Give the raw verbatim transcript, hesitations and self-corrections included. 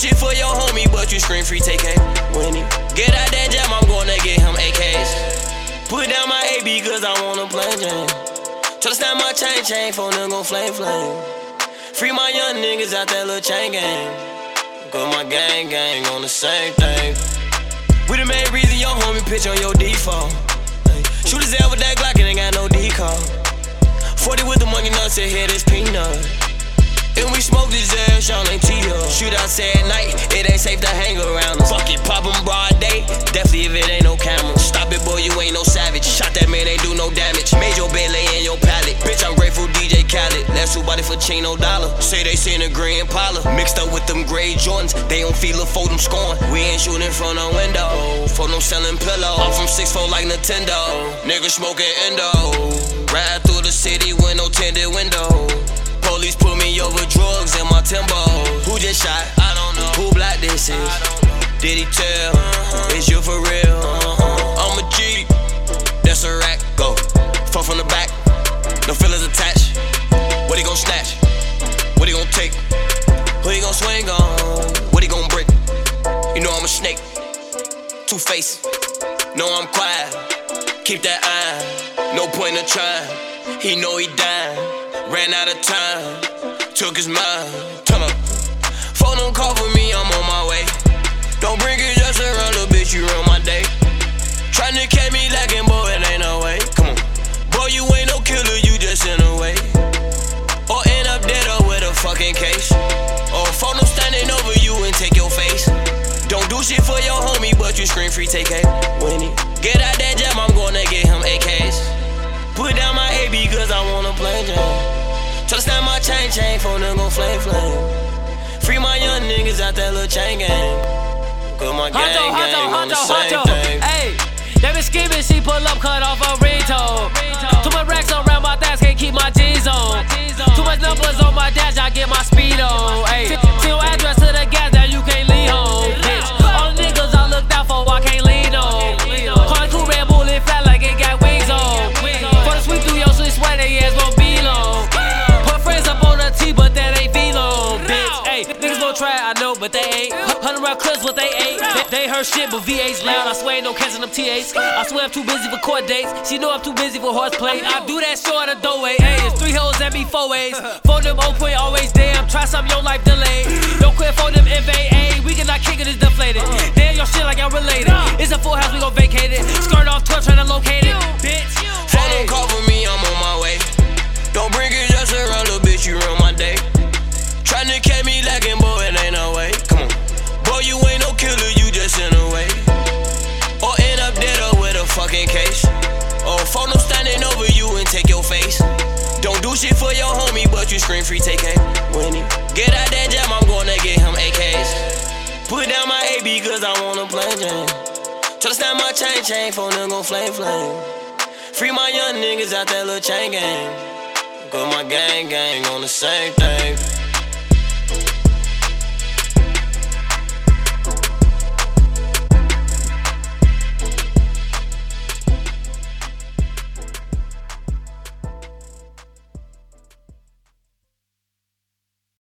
shit for your homie, but you scream free T K. When he get out that jam, I'm gonna get him A Ks. Put down my A B cause I wanna play jam. Tryna snap my chain, chain, phone them gon' flame, flame. Free my young niggas out that little chain gang. Cause my gang, gang on the same thing. We the main reason your homie pitch on your default. Shoot his ass with that Glock and ain't got no decal. forty with the monkey nuts, and here this peanut. And we smoke this ass, y'all ain't T-up. Shoot outside at night, it ain't safe to hang around us. Fuck it, pop 'em broad day, definitely if it ain't no camera. Stop it, boy, you ain't no savage. Shot that man, ain't do no damage. Made your bed lay in your pallet. Bitch, I'm grateful D J Khaled. Last two body for Chino Dollar. Say they seen a green Impala. Mixed up with them gray Jordans, they don't feel it for them scoring. We ain't shooting from the window, for them selling pillows. I'm from six four like Nintendo. Niggas smoking Endo. Ride through the city with no tinted window. Police put me over drugs in my Timbo. Who just shot? I don't know. Who black this is? Did he tell? Uh-huh. Is you for real? Uh-huh. I'm a G. That's a rack. Go. Fuck from the back. No feelings attached. What he gon' snatch? What he gon' take? Who he gon' swing on? What he gon' break? You know I'm a snake. Two-faced. No, I'm quiet. Keep that eye. No point in trying. He know he dying. Ran out of time, took his mind. Turn up. Phone don't call for me, I'm on my way. Don't bring it just around, little bitch, you ruin my day. Tryna catch me lacking, boy, it ain't no way. Come on. Boy, you ain't no killer, you just in a way. Or end up dead or with a fucking case. Or phone them standing over you and take your face. Don't do shit for your homie, but you scream free T K. When he get out that jam, I'm gonna get him A Ks. Put down my A B cause I wanna play jam. Tryna snap my chain, chain, phone them gon' flame, flame. Free my young niggas out that little chain gang. Cause my gang, Honto, gang Honto, on the Honto, same Honto. thing. Hey, they been scheming, she pull up, cut off a ringtone. Too much racks around my dash, can't keep my jeans on. Too much numbers on my dash, I get my speed on. Hey, see your address to the gas, now you can't leave home, bitch. All the niggas I looked out for, I can't lean on. Calling cool Red Bull, it flat like it got wings on. For the sweep through your shit, sweat, they ass won't be long. Friends up on the T, but that ain't V-long, bitch. Hey, niggas gon' try, I know, but they ain't. Hundred round clips, what they ain't. They, they heard shit, but V eight's loud. I swear ain't no catching them T As. I swear I'm too busy for court dates. She know I'm too busy for horseplay. I do that short of doorway. Hey, it's three hoes at me four ways. Phone them old point, always damn. Try something, your life delayed. Don't quit, phone them F A A. We cannot kick it, it's deflated. Damn, your shit like I'm related. It's a full house, we gon' vacate it. Skirt off twelve, tryna locate it, bitch. Phone don't call for me, I'm on my way. Don't bring it just around, little bitch, you ruin my day. Tryna catch me lacking, boy, it ain't no way. Come on. Boy, you ain't no killer, you just in a way. Or end up dead or with a fucking case. Or phone them standing over you and take your face. Don't do shit for your homie, but you scream free T K. When he get out that jam, I'm gonna get him A Ks. Put down my A B cause I wanna play jam. Tryna snap my chain, chain, phone them gon' flame, flame. Free my young niggas out that little chain gang. Cause my gang, gang on the same thing.